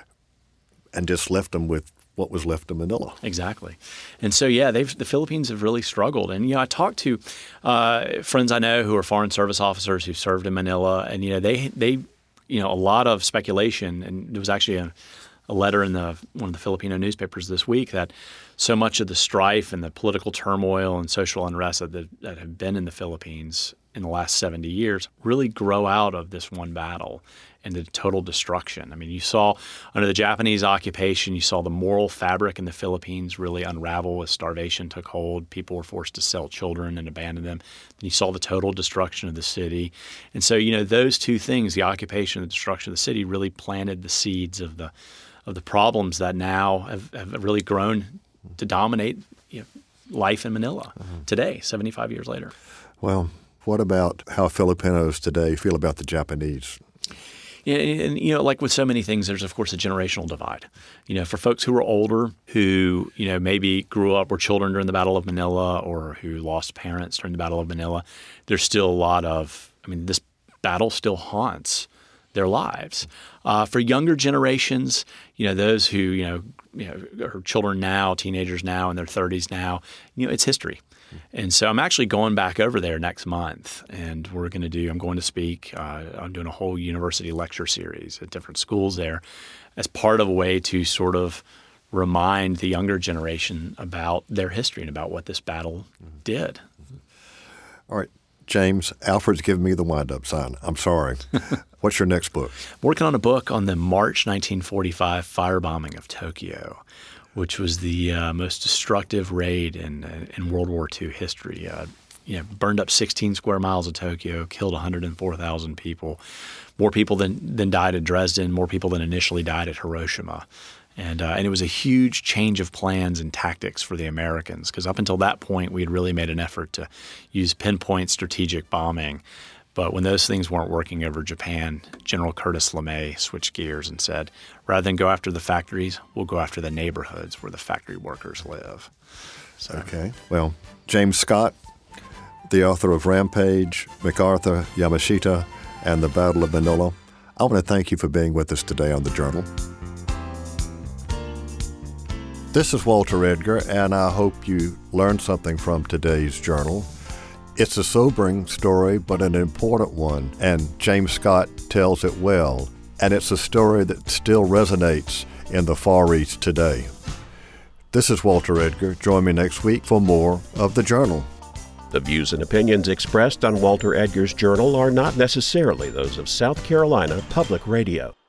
Speaker 2: and just left them with what was left of Manila.
Speaker 3: Exactly. And so, the Philippines have really struggled. And, I talked to friends I know who are Foreign Service officers who served in Manila, and, they a lot of speculation, and there was actually a letter in one of the Filipino newspapers this week that so much of the strife and the political turmoil and social unrest that have been in the Philippines in the last 70 years really grow out of this one battle and the total destruction. I mean, you saw under the Japanese occupation, you saw the moral fabric in the Philippines really unravel as starvation took hold. People were forced to sell children and abandon them. Then you saw the total destruction of the city. And so, those two things, the occupation and the destruction of the city, really planted the seeds of the problems that now have really grown to dominate life in Manila today, 75 years later.
Speaker 2: Well, what about how Filipinos today feel about the Japanese?
Speaker 3: Yeah, and like with so many things, there's of course a generational divide. For folks who are older, who maybe grew up, were children during the Battle of Manila, or who lost parents during the Battle of Manila, there's still a lot of. This battle still haunts their lives. For younger generations, those who are children now, teenagers now, in their 30s now, it's history. And so I'm actually going back over there next month, and I'm going to speak. I'm doing a whole university lecture series at different schools there as part of a way to sort of remind the younger generation about their history and about what this battle did.
Speaker 2: All right, James, Alfred's giving me the wind-up sign. I'm sorry. What's your next book?
Speaker 3: I'm working on a book on the March 1945 firebombing of Tokyo, which was the most destructive raid in World War II history. Burned up 16 square miles of Tokyo, killed 104,000 people, more people than died at Dresden, more people than initially died at Hiroshima. And it was a huge change of plans and tactics for the Americans, because up until that point, we had really made an effort to use pinpoint strategic bombing. But when those things weren't working over Japan, General Curtis LeMay switched gears and said, rather than go after the factories, we'll go after the neighborhoods where the factory workers live. So.
Speaker 2: Okay. Well, James Scott, the author of Rampage, MacArthur, Yamashita, and the Battle of Manila, I want to thank you for being with us today on The Journal. This is Walter Edgar, and I hope you learned something from today's journal. It's a sobering story, but an important one, and James Scott tells it well, and it's a story that still resonates in the Far East today. This is Walter Edgar. Join me next week for more of The Journal.
Speaker 1: The views and opinions expressed on Walter Edgar's Journal are not necessarily those of South Carolina Public Radio.